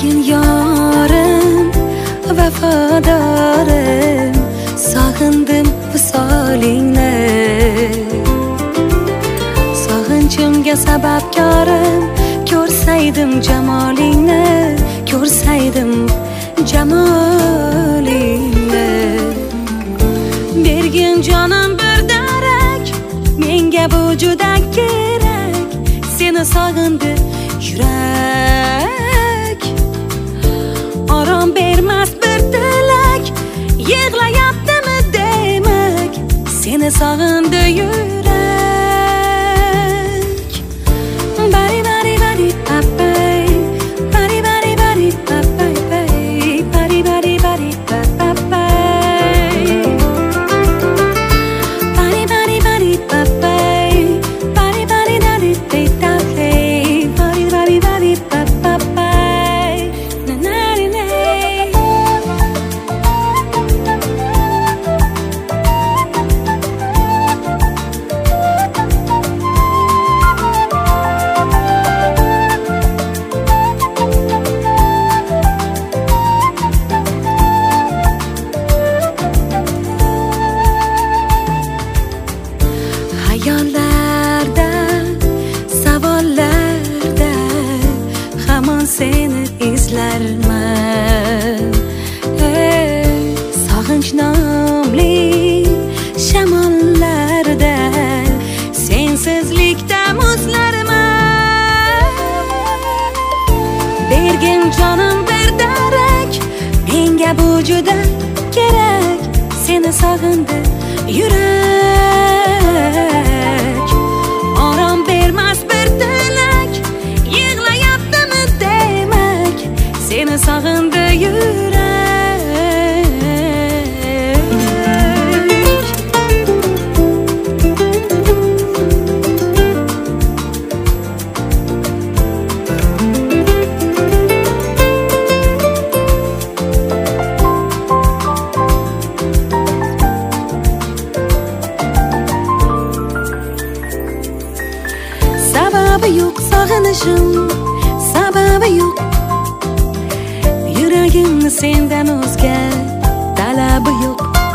bergin yorim vafodorim, sog'indim visolingni. Sog'inchimga sababkorim, ko'rsaydim jamolingni, ko'rsaydim jamolingni. Bergin jonim bir darak, menga bu juda kerak. Seni sog'indi yurak, orom bermas bir tilak, yig'layaptimi demak, seni sog'indi yurak. Bari bari bari papay, bari bari bari papay, bari bari bari papay, bari bari bari papay, bari bari bari papay, bari bari bari papay, na na na. Hayollarda, savollarda hamon seni izlarman. Sog'inch nomli shamollarda sensizlikda muzlarman. Bergin jonim bir darak, menga bu juda kerak. Seni sog'indi yurak, orom bermas bir tilak, yig'layaptimi demak, seni sog'indi yurak. Sababi yo'q sog'inishim, sababi yo'q. Yuragimni sendan o'zga talabi yo'q.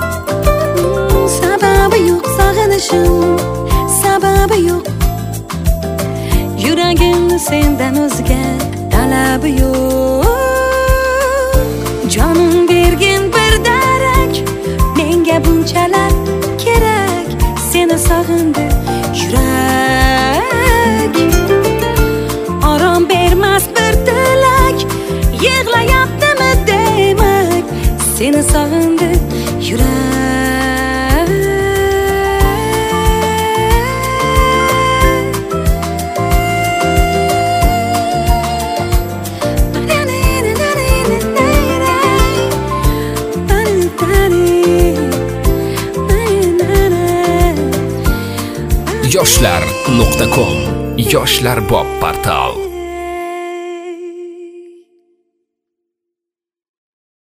Sababi yo'q sog'inishim, sababi yo'q. Yuragimni sendan o'zga talabi yo'q. Jonim bergin bir darak, menga bunchalar kerak. Seni sog'indi yurak, orom bermas bir tilak, yig'layaptimi demak, seni sog'indi yurak. yoshlar.com yoshlar bob portal.